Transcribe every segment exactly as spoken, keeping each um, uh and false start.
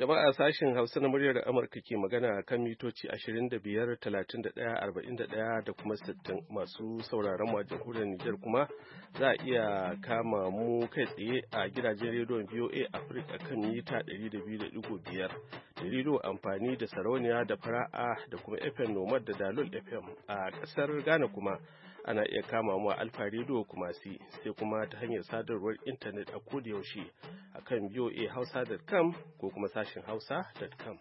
Jama'a sashen Hausa na muryar Amurka ke magana kan mitoci ashirin da biyar, talatin da ɗaya, arba'in da ɗaya da kuma sittin. Masu sauraron mu a jamhuriyar Nijar kuma za a iya kama mu kai tsaye a gidajen rediyon V O A Africa kan mita ɗari da biyu da ɗigo biyar, da rediyo amfani da sarauniya da fara'a da kuma F M Nomad da Dalol F M. A ƙasar Ghana kuma ana iya kama mu a Alfa Radio Kumasi, sai kuma ta hanyar sadarwar intanet a koda yaushe a kan V O A hausa dot com ko kuma sashen hausa dot com.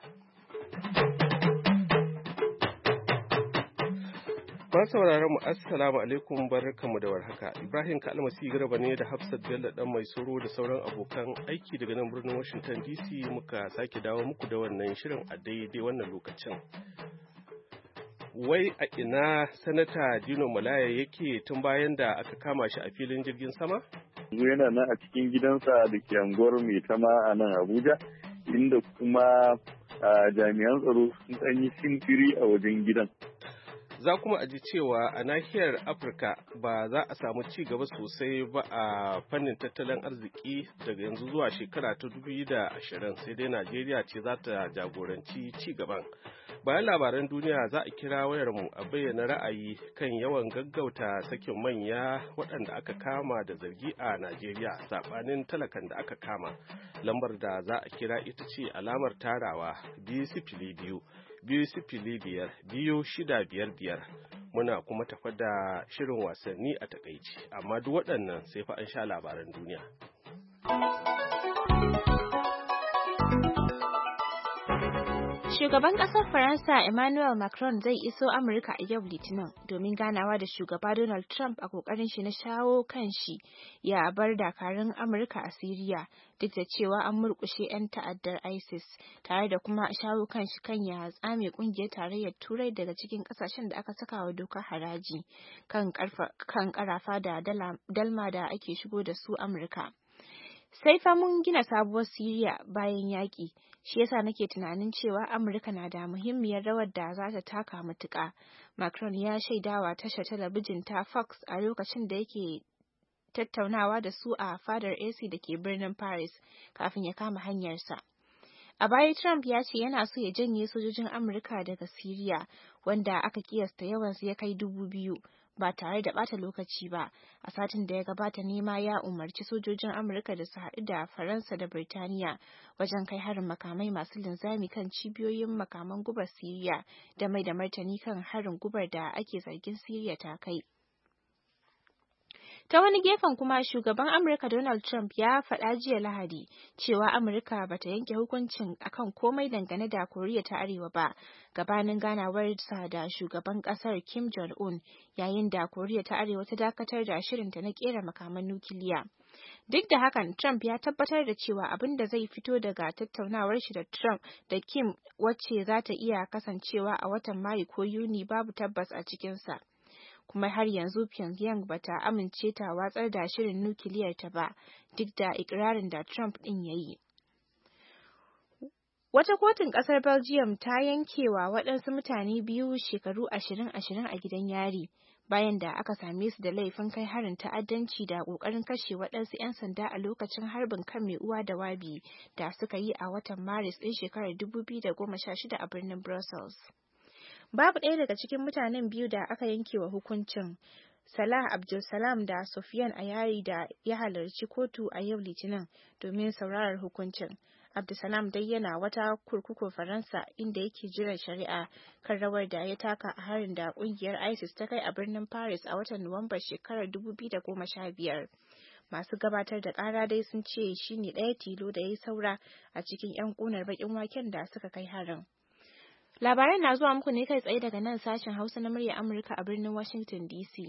Masu sauraron mu assalamu alaikum, barkamu da warhaka. Ibrahim Kalmasi Garba ne da Hafsat Bello dan mai soro da sauran abokan aiki daga nan birnin Washington D C muka sake dawo muku da wannan shirin a daidai wannan lokacin. Wai a ina Sanata Dino Malaya yake tun bayan da aka kama shi a filin jirgin sama? Yana nan a cikin gidansa da ke anguwar Maitama a nan Abuja, inda kuma jami'an tsaro sun ɗan yi sintiri a wajen gidan. Za kuma a ji cewa a nahiyar Afirka ba za a samu ci gaba sosai ba a fannin tattalin arziki daga yanzu zuwa shekara ta dubu biyu da ashirin, sai dai Najeriya ce za ta jagoranci ci gaban. Bayan labaran duniya za a kira wayarmu a bayyana ra'ayi kan yawan gaggauta sakin manya waɗanda aka kama da zargi a Najeriya saɓanin talakan da aka kama. Lambar da za a kira ita ce alamar tarawa biyu sifili biyu biyu sifili biyar biyu shida biyar biyar. Muna kuma tafa da shirin wasanni a takaici, amma duk waɗannan sai fa an sha labaran duniya. Shugaban ƙasar Faransa Emmanuel Macron zai iso Amurka a yau Litinin domin ganawa da shugaba Donald Trump a ƙoƙarin shi na shawo kan shi ya bar dakarun Amurka a Siriya, duk da cewa an murƙushe 'yan ta'addar ISIS, tare da kuma shawo kan shi kan ya tsame ƙungiyar tarayyar Turai daga cikin ƙasashen da aka saka wa dokar haraji kan ƙarafa da dalma da ake shigo da su Amurka. Sai fa mun gina sabuwar Siriya bayan yaƙi, shi yasa nake tunanin cewa Amurka na da muhimmiyar rawar da za ta taka matuƙa. Macron ya shaidawa tashar talabijin ta Fox a lokacin da yake tattaunawa da su a fadar A C da ke birnin Paris kafin ya kama hanyarsa. A baya Trump ya ce yana so ya janye sojojin Amurka daga Siriya, wanda aka kiyasta yawansu ya kai dubu biyu. Ba tare da bata lokaci ba. A satin da ya gabata nema ya umarci sojojin Amurka da su haɗu da Faransa da Birtaniya wajen kai harin makamai masu linzami kan cibiyoyin makaman gubar Siriya da mai da martani kan harin gubar da ake zargin Siriya ta kai. Ta wani gefen kuma shugaban Amurka Donald Trump ya faɗa jiya Lahadi cewa Amurka bata yanke hukuncin akan komai dangane da Koriya ta Arewa ba gabanin ganawarsa da shugaban ƙasar Kim Jong-un yayin da Koriya ta Arewa ta dakatar da shirinta na ƙera makaman nukiliya. Duk da hakan, Trump ya tabbatar da cewa abin da zai fito daga tattaunawar shi da Trump da Kim wacce za ta iya kasancewa a watan Mayu ko Yuni babu tabbas a cikinsa. Kuma har yanzu Pyongyang bata amince ta watsar da shirin nukiliyar ta ba, duk da ikirarin da Trump din yayi. Wata kotun kasar Belgium ta yankewa waɗansu mutane biyu shekaru ashirin ashirin a gidan yari bayan da aka same su da laifin kai harin ta'addanci da ƙoƙarin kashe waɗansu 'yan sanda a lokacin harbin kan mai uwa da wabi da suka yi a watan Maris ɗin shekarar dubu biyu da goma sha shida a birnin Brussels. Babu ɗaya daga cikin mutanen biyu da aka yanke wa hukuncin. Salah Abdulsalam da Sofiane Ayari da ya halarci kotu a yau Litinin domin saurarar hukuncin. Abdulsalam dai yana wata kurkukun Faransa inda yake jiran shari'a kan rawar da ya taka a harin da ƙungiyar ISIS ta kai a birnin Paris a watan Nuwambar shekarar dubu biyu da goma sha biyar. Masu gabatar da ƙara dai sun ce shi ne ɗaya tilo da ya yi saura a cikin 'yan ƙunar baƙin waken da suka kai harin. Labaran na zuwa muku ne kai tsaye daga nan sashen Hausa na murya Amurka a birnin Washington D C.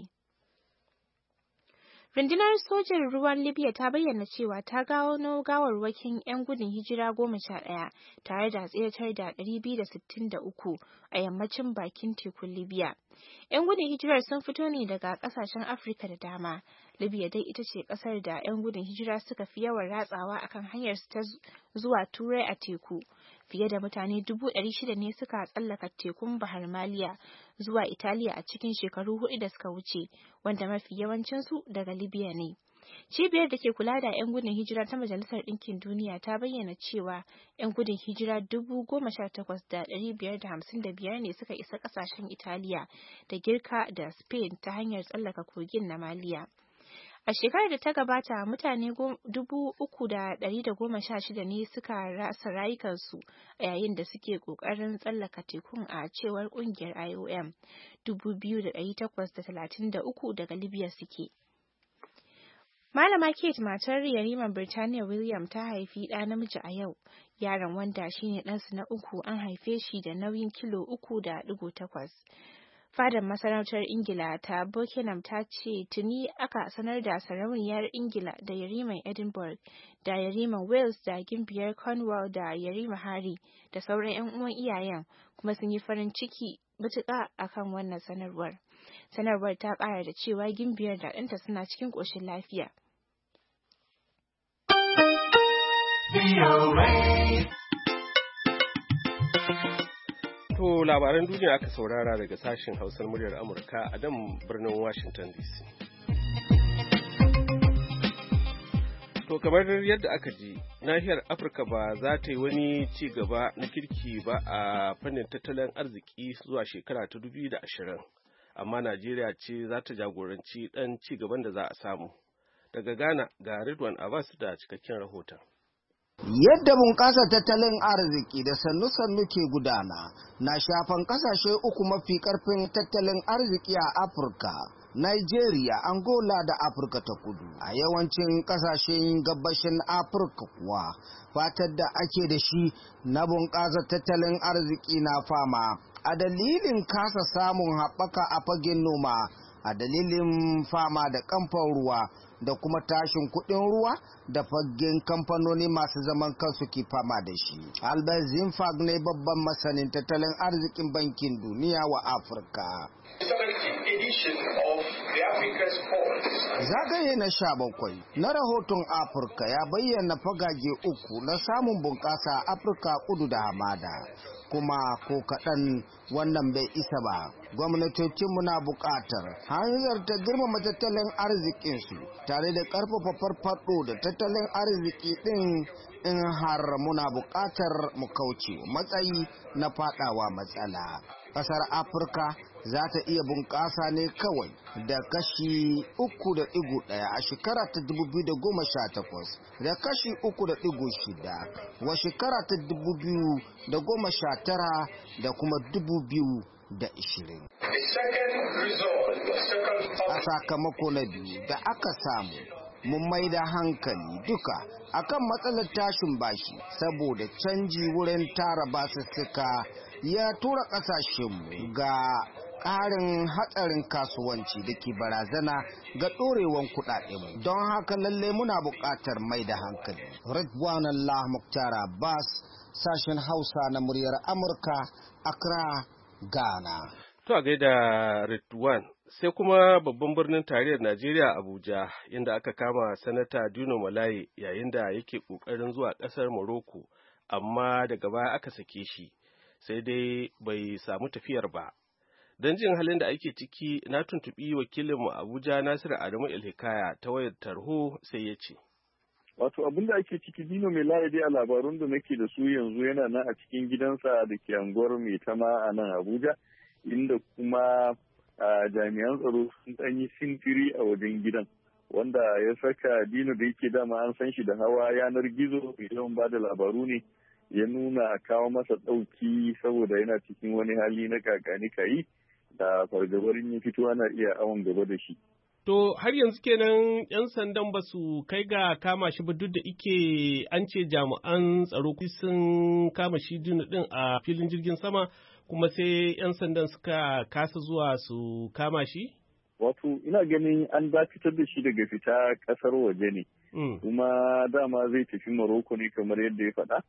Rundunar sojin ruwan Libya ta bayyana cewa ta gano gawarwakin 'yan gudun hijira goma sha ɗaya tare da tseratar da ɗari biyu da sittin da uku a yammacin bakin tekun Libya. 'Yan gudun hijirar sun fito ne daga ƙasashen Afirka da dama. Libya dai ita ce ƙasar da 'yan gudun hijira suka fi yawan ratsawa akan hanyar su ta zuwa Turai a teku. Fiye da mutane dubu ɗari shida ne suka tsallaka tekun Bahar Maliya zuwa Italiya a cikin shekaru hudu da suka wuce, wanda mafi yawancinsu daga Libya ne. Cibiyar da ke kula da 'yan gudun hijira ta Majalisar Ɗinkin Duniya ta bayyana cewa 'yan gudun hijira dubu goma sha takwas da ɗari biyar da hamsin da biyar ne suka isa ƙasashen Italiya da Girka da Spain ta hanyar tsallaka kogin na Maliya. A shekarar da ta gabata, mutane dubu uku da ɗari da goma sha shida ne suka rasa rayukansu a yayin da suke ƙoƙarin tsallaka tekun a cewar ƙungiyar I O M. Dubu biyu da ɗari takwas da talatin da uku daga Libya suke. Malama Kate, matar Yariman Birtaniya William, ta haifi ɗa namiji a yau. Yaron, wanda shine ɗansu na uku, an haife shi da nauyin kilo uku da ɗigo takwas. Fadar masarautar Ingila ta Buckingham ta ce tuni aka sanar da sarauniyar Ingila da Yariman Edinburgh da Yariman Wales da Gimbiyar Cornwall da Yarima Harry da sauran 'yan uwan iyayen, kuma sun yi farin ciki matuƙa akan wannan sanarwar. Sanarwar ta ƙara da cewa Gimbiyar da ɗanta suna cikin ƙoshin lafiya. To labaran duniya aka saurara daga sashen Hausar muryar Amurka a nan birnin Washington D C. To kamar yadda aka ji, nahiyar Afirka ba za ta yi wani ci gaba na kirki ba a fannin tattalin arziki zuwa shekara ta dubu da ashirin, amma Najeriya ce za ta jagoranci ɗan ci gaban da za a samu. Daga Ghana ga Ridwan Abbas da cikakken rahoton. Yadda bunƙasa tattalin arziki da sannu-sannu ke gudana na shafan ƙasashe uku mafi ƙarfin tattalin arziki a Afirka, Nigeria, Angola da Afirka ta Kudu. A yawancin ƙasashen gabashin Afirka kuwa, fatar da ake da shi na bunƙasa tattalin arziki na fama a dalilin kasa samun haɓaka a fagen noma, a dalilin fama da kamfan ruwa da kuma tashin kuɗin ruwa da fagen kamfanoni masu zaman kansu ke fama da shi. Albert Zinfag ne babban masanin tattalin arzikin bankin duniya wa Afirka. Zagaye na sha bakwai na rahoton Afirka ya bayyana fagage uku na samun bunƙasa a Afirka kudu da hamada. Kuma ko kaɗan wannan bai isa ba. Gwamnatocinmu na buƙatar hanyar ta girmama tattalin arzikinsu tare da ƙarfafa farfaɗo da tattalin arziki ɗin in har muna buƙatar mu kauce matsayi na faɗawa matsala. Ƙasar Afirka za ta iya bunƙasa ne kawai da kashi uku da ɗigo ɗaya a shekara ta dubu biyu da goma sha takwas da kashi uku da ɗigo shida wa shekara ta dubu biyu da goma sha tara da kuma dubu biyu da ishirin. A sakamako na biyu da aka samu, mun mai da hankali duka akan matsalar tashin bashi saboda canji wurin tara basussuka ya tura ƙasashenmu ga ƙarin hatsarin kasuwanci da ke barazana ga ɗorewan kuɗaɗenmu. Don haka lalle muna buƙatar mai da hankali. Ridwan Allah Mukhtar Abbas, sashen Hausa na muryar Amurka, Accra, Ghana. To a gaida Ridwan, sai kuma babban birnin tarayyar Najeriya Abuja, inda aka kama Sanata Dino Melaye yayin da yake ƙoƙarin zuwa ƙasar Morocco, amma daga baya aka sake shi, sai dai bai samu tafiyar ba. Don jin halin da ake ciki, na tuntuɓi wakilinmu Abuja Nasiru Adamu Ilhikaya ta wayar tarho, sai ya ce. Wato abin da ake ciki, Dino Melaye dai a labarun da nake da su yanzu yana nan a cikin gidansa da ke anguwar Maitama a nan Abuja, inda kuma jami'an tsaro sun ɗan yi sintiri a wajen gidan, wanda ya saka Dino da yake dama an san shi da hawa yanar gizo mai yawan ba da labaru ne, ya nuna a kawo masa ɗauki saboda yana cikin wani hali na kakani kayi da fargabar ya fito ana iya awon gaba da shi. To har yanzu kenan 'yan sandan ba su kai ga kama shi ba, duk da ike an ce jami'an tsaro sun kama shi Dino ɗin a filin jirgin sama, kuma sai 'yan sandan suka kasa zuwa su kama shi? Wato ina ganin an dakatar da shi daga fita ƙasar waje ne, kuma dama zai tafi Morocco ne kamar yadda ya faɗa.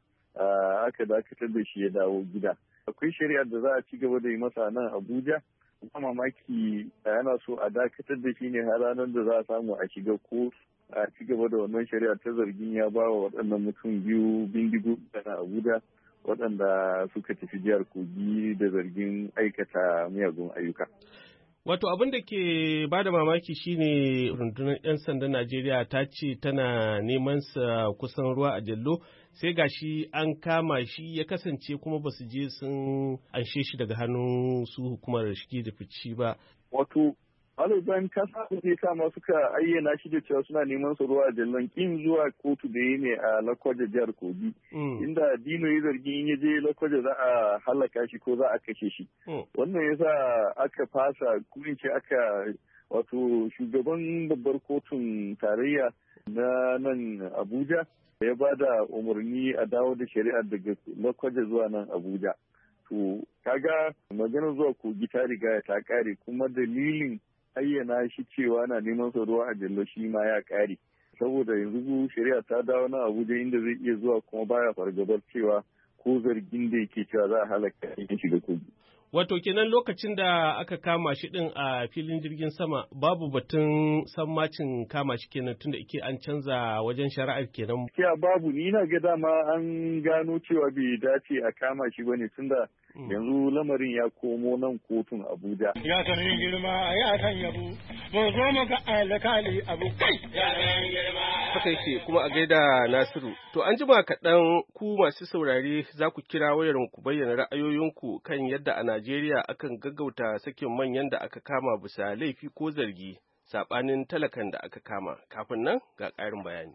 Aka dakatar da shi ya dawo gida. Akwai shari'ar da za a ci gaba da yi masa nan Abuja, kuma mamaki yana so a dakatar da shi ne har ranar da za a samu a shiga ko a ci gaba da wannan shari'a ta zargin ya ba wa waɗannan mutum biyu bindigo na Abuja waɗanda suka tafi jihar Kogi da zargin aikata miyagun ayyuka. Wato abin da ke ba da mamaki shine rundunar 'yan sandan Najeriya ta ce tana neman sa kusan ruwa a jallo sai gashi an kama shi ya kasance kuma ba su je sun anshe shi daga hannun su hukumar shige da fici ba. Wato Malam bayan ka samu zai kama suka ayyana shi da cewa suna neman su ruwa a jallon kin zuwa kotu da ya ne a Lakwaja jihar Kogi. Inda Dino ya zargi in ya je Lakwaja za a halaka shi ko za a kashe shi. Wannan yasa aka fasa kuma ce aka wato shugaban babbar kotun tarayya na nan Abuja ya ba da umarni a dawo da shari'ar daga Lakwaja zuwa nan Abuja. To kaga maganar zuwa Kogi ta riga ta kare kuma dalilin ayyana shi cewa na neman sa ruwa a jallo shi ma ya kare saboda yanzu shari'a ta dawo na Abuja inda zai iya zuwa kuma baya fargabar cewa ko zargin da yake cewa za a halaka ya shiga kogi. Wato kenan lokacin da aka kama shi din a filin jirgin sama babu batun sammacin kama shi kenan tunda ike an canza wajen shari'ar kenan. Kiya babu ni na ga dama an gano cewa bai dace a kama shi bane tunda yanzu lamarin ya komo nan kotun Abuja. Ya san girma ya san yabo mun zo mu ga alkali abu kai ya san girma. Haka yake kuma a gaida Nasiru. To an jima kaɗan ku masu saurare za ku kira wayar ku bayyana ra'ayoyinku kan yadda a Najeriya akan gaggauta sakin manyan da aka kama bisa laifi ko zargi saɓanin talakan da aka kama. Kafin nan ga ƙarin bayani.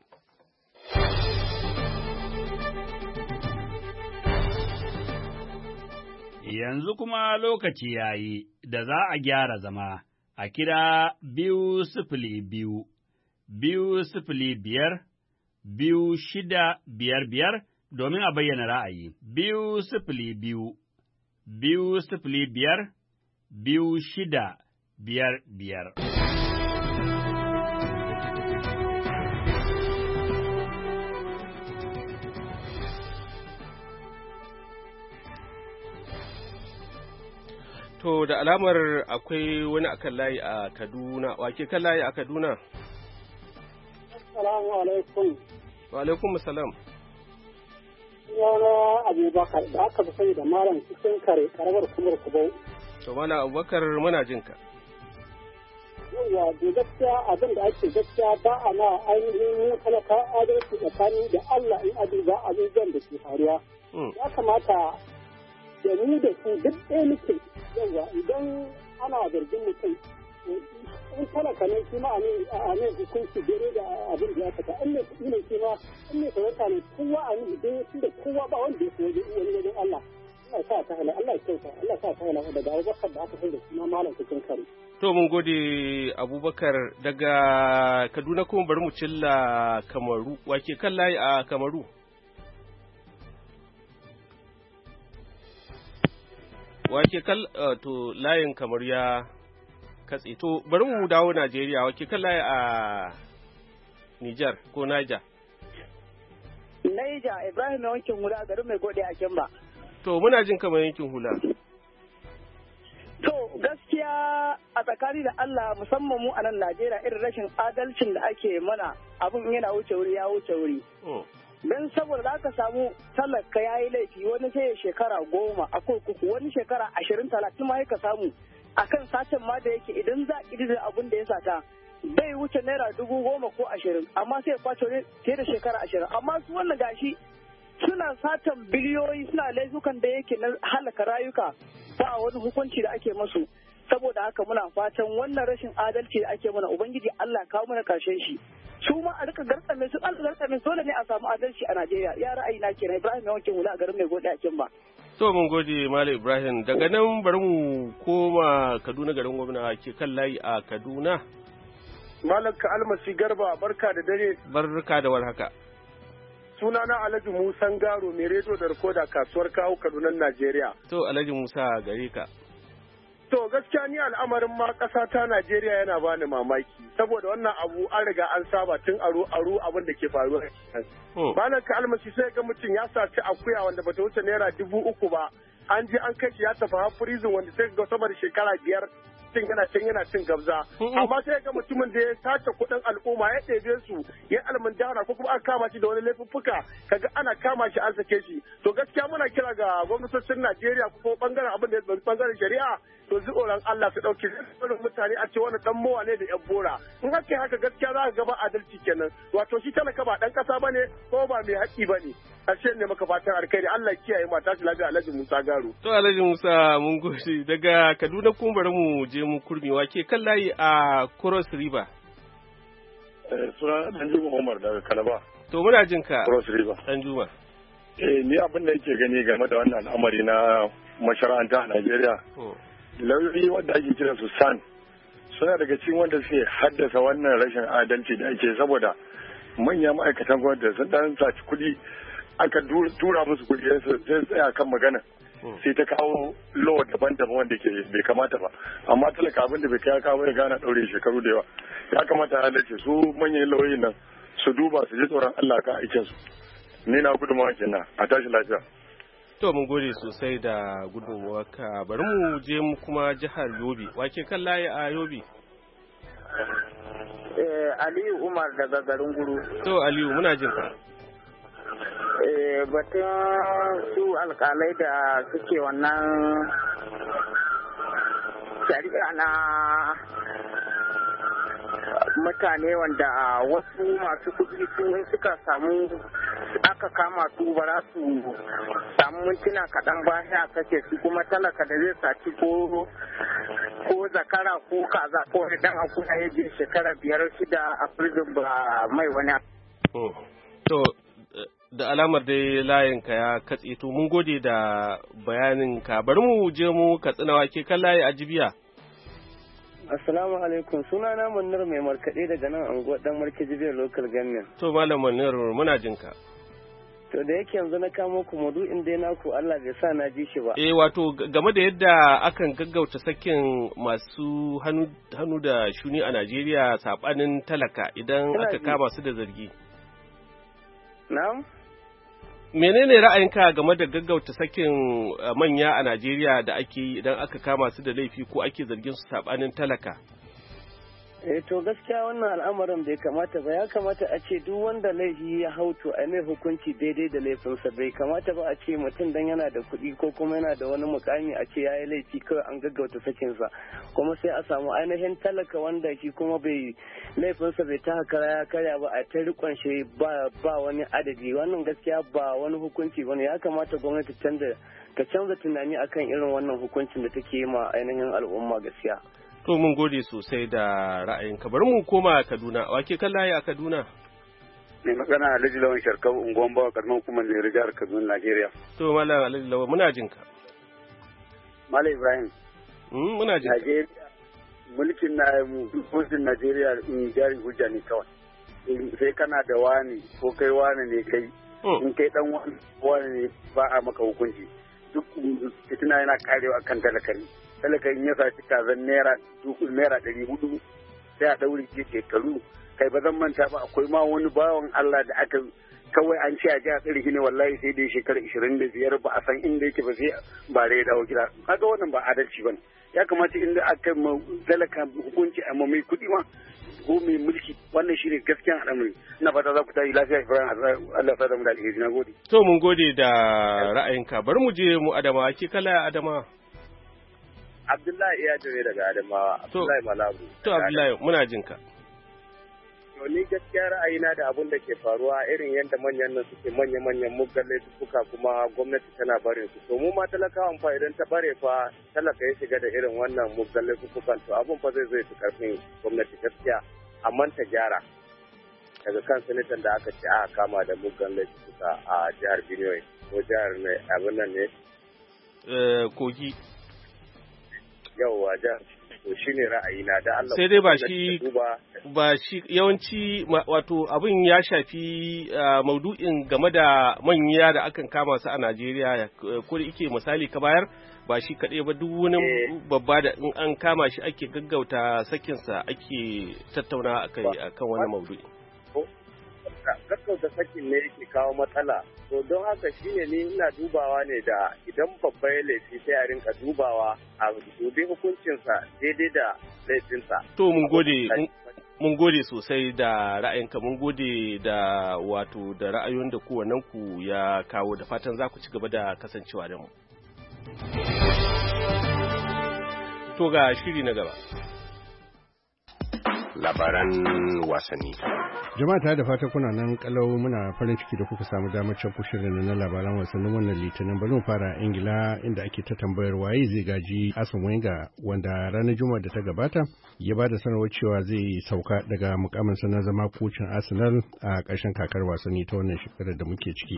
Yanzu kuma lokaci ya yi da za a gyara zama a kira biyu sifili biyu, biyu sifili biyar, biyu shida biyar biyar domin a bayyana ra'ayi. Biyu sifili biyu. biyu sifili biyar biyu shida biyar biyar. To da alamar akwai wani akan layi a Kaduna, wake kan layi a Kaduna? Assalamu alaikum. Wa alaikum salam. Yana Abubakar da aka fi sani da Malam cikin kare karamar kumar Kubau. To Malam Abubakar muna jin ka. Yawwa da gaskiya abin da ake gaskiya ba a na ainihin mu talaka adalci tsakani da Allah in abin za abubuwan da ke faruwa. Ya kamata da mu da su duk ɗaya muke yawwa idan ana zargin mutum in talaka ne shi ma a ne hukunci dare da abin da ya fata in ne kuɗi ne shi ma in ne sarauta ne kowa a ne idan shi da kowa ba wanda ya fi wajen wani wajen Allah Allah sa ta hala Allah kyauta Allah sa ta hala daga Abubakar da aka sai da shi ma malam cikin kare. To mun gode Abubakar daga Kaduna kuma bari mu cilla Kamaru wake kan layi a Kamaru. Wake kal to layin kamar ya katse. To bari mu dawo Najeriya wake kan layi a Niger ko Niger. Niger Ibrahim mai wankin hula garin mai gode a Kimba. To muna jin kamar yankin hula. To gaskiya a tsakani da Allah musamman mu a nan Najeriya irin rashin adalcin da ake mana abin yana wuce wuri ya wuce wuri. Don saboda za ka samu talaka ya yi laifi wani sai shekara goma a kurkuku wani shekara ashirin talatin ma ka samu akan sacen ma da yake idan za a da abin da ya sata bai wuce naira dubu goma ko ashirin amma sai kwace fiye da shekara ashirin amma su wannan gashi suna satan biliyoyi suna laifukan da yake na halaka rayuka ba wani hukunci da ake masu saboda haka muna fatan wannan rashin adalci da ake mana ubangiji Allah kawo mana karshen shi su ma a rika gartsame su an gartsame dole ne a samu adalci a Najeriya ya ra'ayi na kenan Ibrahim yawancin hula a garin mai gode a Kimba. To mun gode Malam Ibrahim daga nan bari mu koma Kaduna garin gwamna ke kan layi a Kaduna. Malam ka almasi garba barka da dare. Barka da warhaka. Sunana Alhaji Musa Garo mai rediyo da rikoda kasuwar kawo Kaduna Najeriya. To Alhaji Musa gare ka. To gaskiya ni al'amarin ma ƙasa ta Najeriya yana bani mamaki saboda wannan abu an riga an saba tun aro aro abin da ke faruwa. Malam ka almasi sai ga mutum ya saci akuya wanda bata wuce naira dubu uku ba an je an kai shi ya tafi har prison wanda sai ga sama da shekara biyar mutum yana can yana cin gabza amma sai ga mutumin da ya sace kuɗin al'umma ya ɗebe su ya almundana ko kuma aka kama shi da wani laifuffuka kaga ana kama shi an sake shi to gaskiya muna kira ga gwamnatocin Najeriya ko bangaren abin da ya bangaren shari'a to zu tsoron Allah su ɗauki irin mutane a ce wani dan mowa ne da yan bora in haka haka gaskiya za ka ga ba adalci kenan wato shi talaka ba dan kasa bane ko ba mai haƙƙi bane ƙarshe ne maka fatan alkhairi Allah kiyaye mata shi lafiya Alhaji Musa Garo to Alhaji Musa mun gode daga Kaduna kun bari mu je mu kurmi wake kan layi a Cross River eh suna dan Juma Umar daga Kalaba to muna jin ka Cross River dan Juma eh ni abin da yake gani game da wannan al'amari na mashara'anta a Najeriya lauyoyi wanda ake kira su san suna daga cikin wanda suke haddasa wannan rashin adalci da ake saboda manyan ma'aikatan gwamnati sun dan saci kuɗi aka tura musu kuɗi sai tsaya kan magana sai ta kawo law daban-daban wanda ke bai kamata ba amma talaka abin da bai kai kawo ya gana ɗaure shekaru da yawa ya kamata a halarci su manyan lauyoyin nan su duba su ji tsoron Allah ka aikin su ni na gudunmawa kenan a tashi lafiya. To mun gode sosai da gudunmuwarka bari mu je mu kuma jihar Yobe wake kan layi a Yobe eh Aliyu Umar daga garin Guru to Aliyu muna jin ka eh batun su alƙalai da suke wannan shari'a na mutane wanda wasu masu kuɗi sun suka samu aka kama su ba za su samu mintuna kaɗan ba sai a kace su kuma talaka da zai saci ko ko zakara ko kaza ko wani dan akuya ya je shekara biyar shida a prison ba mai wani. To da alamar dai layinka ya katse to mun gode da bayaninka bari mu je mu katsina wake kan layi a Jibiya. Assalamu alaikum sunana Munir mai markaɗe daga nan anguwar dan marke Jibiya local government. To malam Munir muna jinka. To da yake yanzu na kamo ku maudu'in dai naku Allah bai sa na ji shi ba. Eh wato game da yadda akan gaggauta sakin masu hannu hannu da shuni a Najeriya sabanin talaka idan aka kama su da zargi. Na'am. Menene ra'ayinka game da gaggauta sakin manya a Najeriya da ake yi idan aka kama su da laifi ko ake zargin su sabanin talaka? Eh to gaskiya wannan al'amarin bai kamata ba ya kamata a ce duk wanda laifi ya hauto a mai hukunci daidai da laifinsa bai kamata ba a ce mutum dan yana da kuɗi ko kuma yana da wani mukami a ce ya yi laifi kawai an gaggauta sakinsa kuma sai a samu ainihin talaka wanda shi kuma bai laifinsa bai ta kara ya karya ba a ta rikon shi ba ba wani adadi wannan gaskiya ba wani hukunci bane ya kamata gwamnati canza ta canza tunani akan irin wannan hukuncin da take yi ma ainihin al'umma gaskiya. To mun gode sosai da ra'ayinka bari mu koma Kaduna wake kan layi a Kaduna ne magana Alhaji Lawan Sharkau unguwan bawa karman hukumar da jihar Kaduna Najeriya. To malam Alhaji Lawan muna jin ka. Malam Ibrahim. Mm muna jin ka. Najeriya mulkin na mulkin Najeriya in jari hujja ne kawai. Sai kana da wani ko kai wani ne kai in kai dan wani ne ba a maka hukunci duk fitina yana karewa kan talakari. talakan ya saci kazan naira naira ɗari hudu sai a ɗaure ke shekaru kai ba zan manta ba akwai ma wani bawan Allah da aka kawai an ce a ji a tsiri ne wallahi sai dai shekara ishirin da biyar ba a san inda yake ba sai ba da ya dawo gida kaga wannan ba adalci ba ya kamata inda aka ma talaka hukunci a mai kuɗi ma ko mai mulki wannan shine gaskiyan al'amari ina fata za ku tayi lafiya Ibrahim Allah ya sa mu da alheri na gode to mun gode da ra'ayinka bari mu je mu Adama ki kala Adama Abdullahi iya jire daga Adamawa, Abdullahi Malabu. To Abdullahi muna jin ka. To ni gaskiya ra'ayina da abin da ke faruwa irin yadda manyan nan suke manya-manyan muggan laifuka kuma gwamnati tana barin su. To mu ma talakawan fa idan ta bare fa talaka ya shiga da irin wannan muggan laifukan to abin fa zai zai fi karfin gwamnati gaskiya amma ta gyara. Daga kan sanatan da aka ce aka kama da muggan laifuka a jihar Benue ko jihar abin nan ne? Kogi. Yawwa da to shine ra'ayina da Allah sai dai ba shi ba shi yawanci wato abin ya shafi maudu'in game da manya da akan kama su a Najeriya ko da yake misali ka bayar ba shi kaɗai ba duk wani babba da in an kama shi ake gaggauta sakinsa ake tattauna akai akan wani maudu'i gaggauta sakin ne yake kawo matsala. To don haka shine ni ina dubawa ne da idan babba ya laifi sai a rinka dubawa a dubi hukuncinsa daidai da laifinsa. To mun gode mun gode sosai da ra'ayinka, mun gode da wato da ra'ayoyin da kowannen ku ya kawo, da fatan za ku ci gaba da kasancewa da mu. To ga shiri na gaba. Labaran wasanni. Jama'a ta da fata kuna nan kalau, muna farin ciki da kuka samu damar can shirin na labaran wasannin wannan litinin. Bari mu fara Ingila inda ake ta tambayar waye zai gaji Arsene Wenger, wanda ranar Juma'a da ta gabata ya ba da sanarwar cewa zai sauka daga mukamin sa na zama kocin Arsenal a ƙarshen kakar wasanni ta wannan shekarar da muke ciki.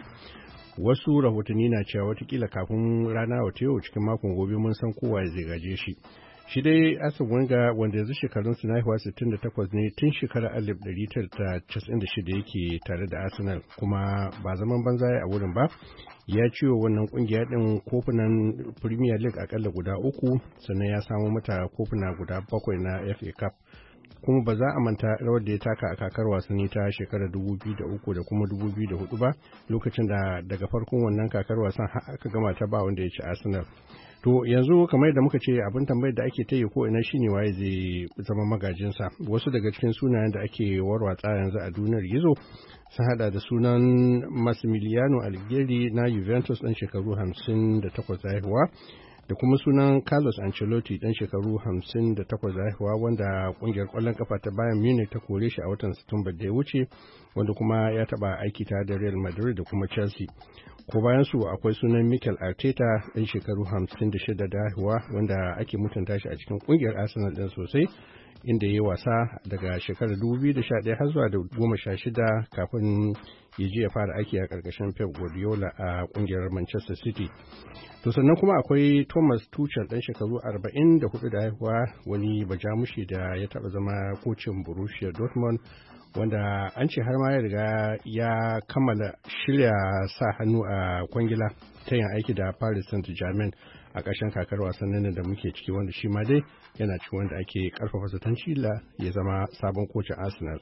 Wasu rahotanni na cewa watakila kafin rana wata yau cikin makon gobe mun san kowa zai gaje shi. Shi dai Arsene Wenger, wanda yanzu shekarunsa na haihuwa sittin da takwas ne, tun shekarar alif ɗari tara casa'in da shida yake tare da Arsenal, kuma ba zaman banza a wurin ba. Ya ciwo wannan kungiya din kofunan Premier League akalla guda uku, sannan ya samu mata kofuna guda bakwai na F A Cup. Kuma ba za a manta rawar da ya taka a kakar wasanni ta shekarar dubu biyu da uku da kuma dubu biyu da hudu ba, lokacin da daga farkon wannan kakar wasan har aka gama ta ba wanda ya ci Arsenal. To yanzu kamar yadda muka ce, abin tambayar da ake ta yi ko ina shine waye zai zama magajinsa. Wasu daga cikin sunayen da ake warwatsa yanzu a duniyar gizo sun hada da sunan Massimiliano Allegri na Juventus ɗan shekaru hamsin da takwas da haihuwa, da kuma sunan Carlos Ancelotti ɗan shekaru hamsin da takwas da haihuwa, wanda ƙungiyar ƙwallon kafa ta Bayern Munich ta kore shi a watan Satumba da ya wuce, wanda kuma ya taɓa aiki ta da Real Madrid da kuma Chelsea. Ko bayan su akwai sunan Mikel Arteta ɗan shekaru hamsin da shida da haihuwa, wanda ake mutunta shi a cikin ƙungiyar Arsenal ɗin sosai, inda ya yi wasa daga shekarar dubu biyu da sha ɗaya har zuwa da goma sha shida kafin ya je ya fara aiki a ƙarƙashin Pep Guardiola a ƙungiyar Manchester City. To sannan kuma akwai Thomas Tuchel ɗan shekaru arba'in da hudu da haihuwa, wani bajamushi da ya taɓa zama kocin Borussia Dortmund, wanda an ce har ma ya riga ya kammala shirya sa hannu a kwangila ta yin aiki da Paris Saint-Germain a ƙarshen kakar wasannin da muke ciki, wanda shi ma dai yana cikin wanda ake ƙarfafa zaton Cila ya zama sabon kocin Arsenal.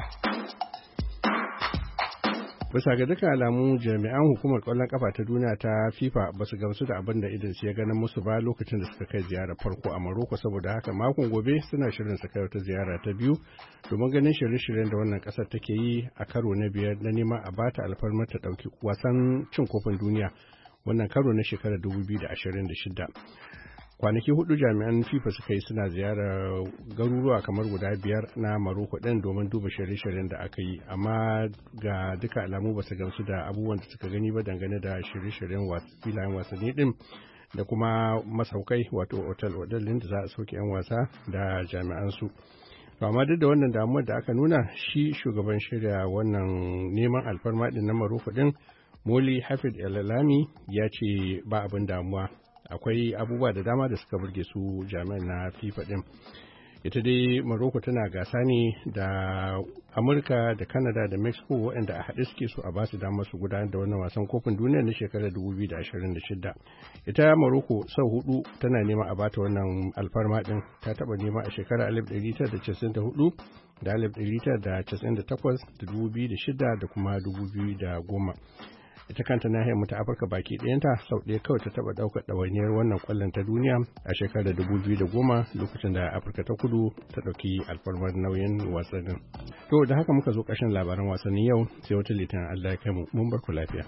Bisa ga dukkan alamu, jami'an hukumar ƙwallon kafa ta duniya ta FIFA ba su gamsu da abin da idan su ya ganin musu ba lokacin da suka kai ziyarar farko a Morocco. Saboda haka makon gobe suna shirin su kai wata ziyara ta biyu domin ganin shirye-shiryen da wannan ƙasar take yi a karo na biyar na neman a bata alfarmar ta ɗauki wasan cin kofin duniya, wannan karo na shekarar dubu biyu da ashirin da shida. Kwanaki hudu jami'an FIFA suka yi suna ziyarar garuruwa kamar guda biyar na Maroko ɗin domin duba shirye-shiryen da aka yi, amma ga duka alamu ba su gamsu da abubuwan da suka gani ba dangane da shirye-shiryen filayen wasanni ɗin da kuma masaukai, wato otal-otal ɗin da za a sauke 'yan wasa da jami'an su. Amma duk da wannan damuwar da aka nuna, shi shugaban shirya wannan neman alfarma ɗin na Maroko ɗin, Moli Hafid El Alami, ya ce ba abin damuwa. Akwai abubuwa da dama da suka burge su jami'an na FIFA din. Ita dai Morocco tana gasa ne da Amurka da Canada da Mexico, waɗanda a haɗe suke so a ba su damar su gudanar da wannan wasan kofin duniya na shekarar dubu biyu da ashirin da shida. Ita Morocco sau hudu tana nema a bata wannan alfarma din. Ta taɓa nema a shekarar alif ɗari tara da casa'in da hudu da alif ɗari tara da casa'in da takwas da dubu biyu da shida da kuma dubu biyu da goma. Ita kanta nahiyar mu ta Afirka baki ɗayanta sau ɗaya kawai ta taɓa ɗaukar ɗawainiyar wannan ƙwallon ta duniya a shekarar dubu biyu da goma, lokacin da Afirka ta kudu ta ɗauki alfarmar nauyin wasannin. To da haka muka zo ƙarshen labaran wasannin yau, sai wata litinin Allah ya kai mu, mun bar ku lafiya.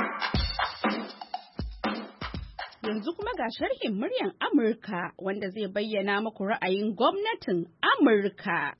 Yanzu kuma ga sharhin muryan Amurka wanda zai bayyana muku ra'ayin gwamnatin Amurka.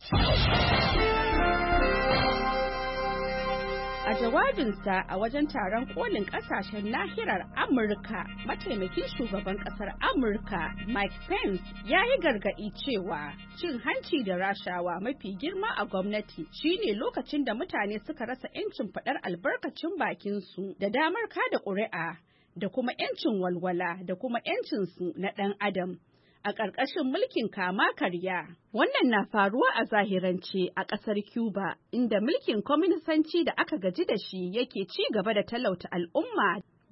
A jawabinsa a wajen taron kolin kasashen nahiyar Amurka, mataimakin shugaban kasar Amurka Mike Pence ya yi gargaɗi cewa cin hanci da rashawa mafi girma a gwamnati shine lokacin da mutane suka rasa 'yancin faɗar albarkacin bakinsu da damar kada ƙuri'a da kuma 'yancin walwala da kuma 'yancinsu na ɗan adam. A ƙarƙashin mulkin kama karya. Wannan na faruwa a zahirance a ƙasar Cuba, inda mulkin kwaminisanci da aka gaji da shi yake ci gaba da talauta al'umma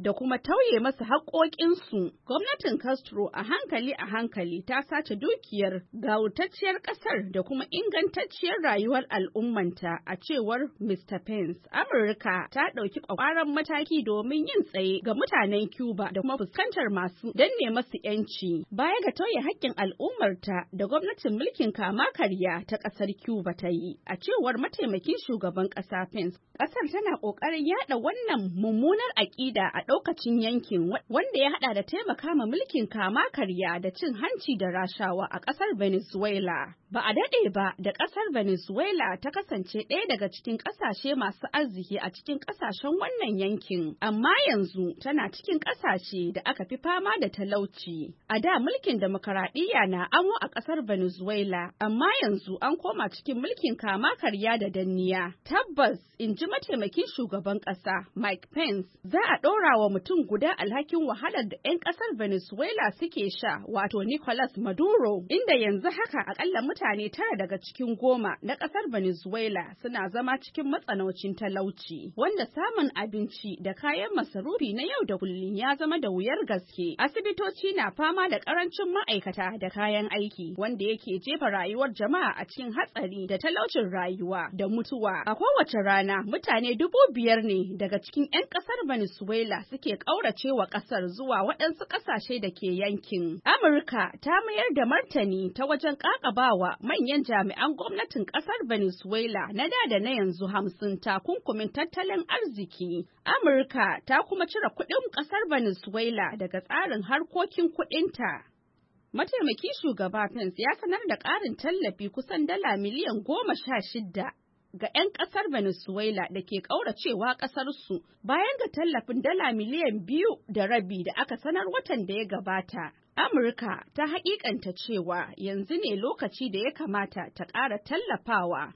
da kuma tauye masu haƙoƙinsu. Gwamnatin Castro a hankali a hankali ta sace dukiyar gawurtacciyar ƙasar da kuma ingantacciyar rayuwar al'ummanta, a cewar Mister Pence. Amurka ta ɗauki ƙwaƙwaran mataki domin yin tsaye ga mutanen Cuba da kuma fuskantar masu danne masu 'yanci. Baya ga tauye haƙƙin al'ummarta da gwamnatin mulkin kama karya ta ƙasar Cuba ta yi, a cewar mataimakin shugaban ƙasa Pence, ƙasar tana ƙoƙarin yaɗa wannan mummunar aƙida a ɗaukacin yankin, wanda ya haɗa da taimaka ma mulkin kama karya da cin hanci da rashawa a ƙasar Venezuela. Ba a daɗe ba da ƙasar Venezuela ta kasance ɗaya daga cikin ƙasashe masu arziki a cikin ƙasashen wannan yankin, amma yanzu tana cikin ƙasashe da aka fi fama da talauci. A da mulkin demokaradiyya na amo a ƙasar Venezuela, amma yanzu an koma cikin mulkin kama karya da danniya. Tabbas, in ji mataimakin shugaban ƙasa Mike Pence, za a ɗora wa mutum guda alhakin wahalar da 'yan ƙasar Venezuela suke sha, wato Nicolas Maduro, inda yanzu haka akalla mutane tara daga cikin goma na ƙasar Venezuela suna zama cikin matsanaucin talauci, wanda samun abinci da kayan masarufi na yau da kullum ya zama da wuyar gaske. Asibitoci na fama da ƙarancin ma'aikata da kayan aiki, wanda yake jefa rayuwar jama'a a cikin hatsari da talaucin rayuwa da mutuwa. A kowace rana, mutane dubu biyar ne daga cikin 'yan ƙasar Venezuela suke ƙauracewa ƙasar zuwa waɗansu ƙasashe da ke yankin. Amurka ta mayar da martani ta wajen ƙaƙabawa manyan jami'an gwamnatin ƙasar Venezuela na da da na yanzu hamsin takunkumin tattalin arziki. Amurka ta kuma cire kuɗin ƙasar Venezuela daga tsarin harkokin kuɗinta. Mataimakin shugaba Pence ya sanar da ƙarin tallafi kusan dala miliyan goma sha shida ga 'yan ƙasar Venezuela da ke ƙauracewa ƙasarsu bayan ga tallafin dala miliyan biyu da rabi da aka sanar watan da ya gabata. Amurka ta haƙiƙanta cewa yanzu ne lokaci da ya kamata ta ƙara tallafawa.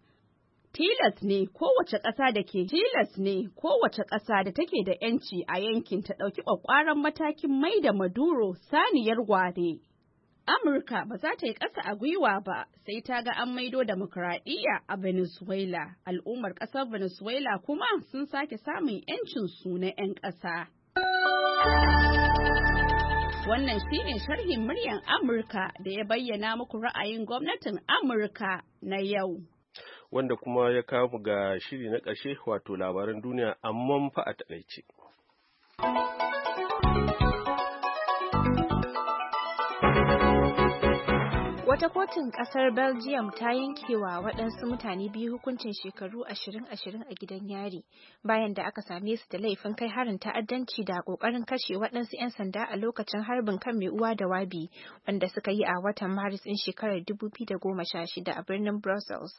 Tilas ne kowace ƙasa da ke tilas ne kowace ƙasa da take da 'yanci a yankin ta ɗauki ƙwaƙwaran matakin mai da Maduro saniyar ware. Amurka ba za ta yi ƙasa a gwiwa ba sai ta ga an maido demokuraɗiyya a Venezuela. Al'ummar ƙasar Venezuela kuma sun sake samun 'yancinsu na 'yan ƙasa. Wannan shi ne sharhin muryar Amurka da ya bayyana muku ra'ayin gwamnatin Amurka na yau. Wanda kuma ya kawo mu ga shiri na ƙarshe, wato labaran duniya amma fa a taƙaice. Wata kotun kasar Belgium ta yankewa waɗansu mutane biyu hukuncin shekaru ashirin-ashirin a gidan yari bayan da aka same su da laifin kai harin ta'addanci da ƙoƙarin kashe waɗansu 'yan sanda a lokacin harbin kan mai uwa da wabi wanda suka yi a watan Maris ɗin shekarar dubu biyu da goma sha shida a birnin Brussels.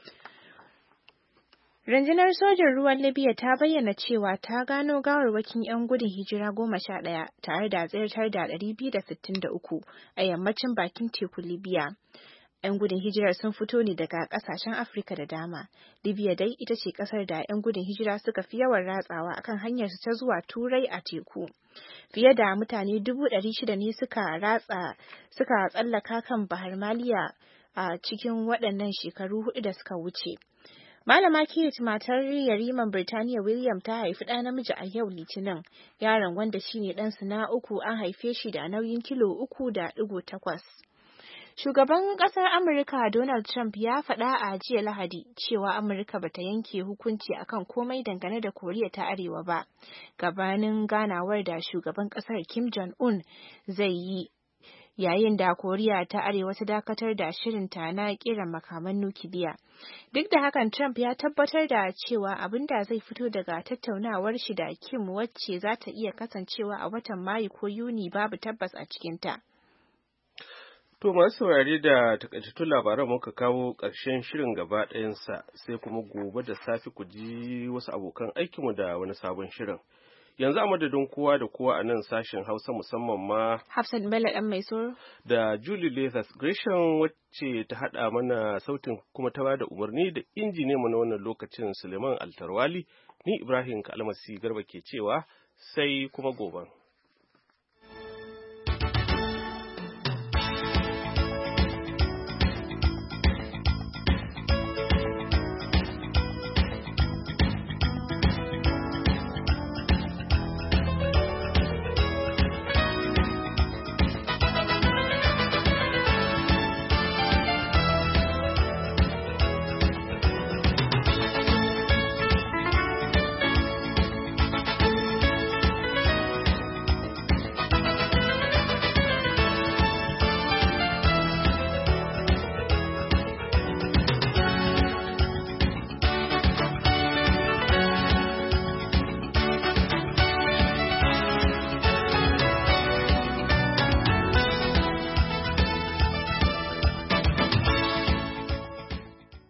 Rundunar sojin ruwan Libya ta bayyana cewa ta gano gawarwakin 'yan gudun hijira goma sha ɗaya tare da tsirtar da ɗari biyu da sittin da uku a yammacin bakin teku Libya. 'Yan gudun hijirar sun fito ne daga ƙasashen Afirka da dama. Libya dai ita ce ƙasar da 'yan gudun hijira suka fi yawan ratsawa akan hanyarsu ta zuwa Turai a teku. Fiye da mutane dubu ɗari shida ne suka ratsa suka tsallaka kan Bahar Maliya a cikin waɗannan shekaru hudu da suka wuce. Malama Kate, matar Yariman Birtaniya William, ta haifi ɗa namiji a yau Litinin. Yaron, wanda shine ɗansu na uku, an haife shi da nauyin kilo uku da ɗigo takwas. Shugaban ƙasar Amurka Donald Trump ya faɗa a jiya Lahadi cewa Amurka bata yanke hukunci akan komai dangane da Koriya ta Arewa ba, gabanin ganawar da shugaban ƙasar Kim Jong-un zai yi yayin da Koriya ta Arewa ta dakatar da shirinta na kiran makaman nukiliya. Duk da hakan, Trump ya tabbatar da cewa abin da zai fito daga tattaunawar shi da Kim, wacce za ta iya kasancewa a watan Mayu ko Yuni, babu tabbas a cikinta. To masu saurare, da takaitattun labaran muka kawo ƙarshen shirin gaba ɗayansa, sai kuma gobe da safe ku ji wasu abokan aikinmu da wani sabon shirin. Yanzu a madadin kowa da kowa a nan sashen Hausa, musamman ma Hafsat Bello ɗan mai soro da Julie Lathas Gresham wacce ta haɗa mana sautin kuma ta bada umarni, da injiniyan mu na wannan lokacin Suleiman Altarwali, ni Ibrahim Kalmasi Garba ke cewa sai kuma gobe.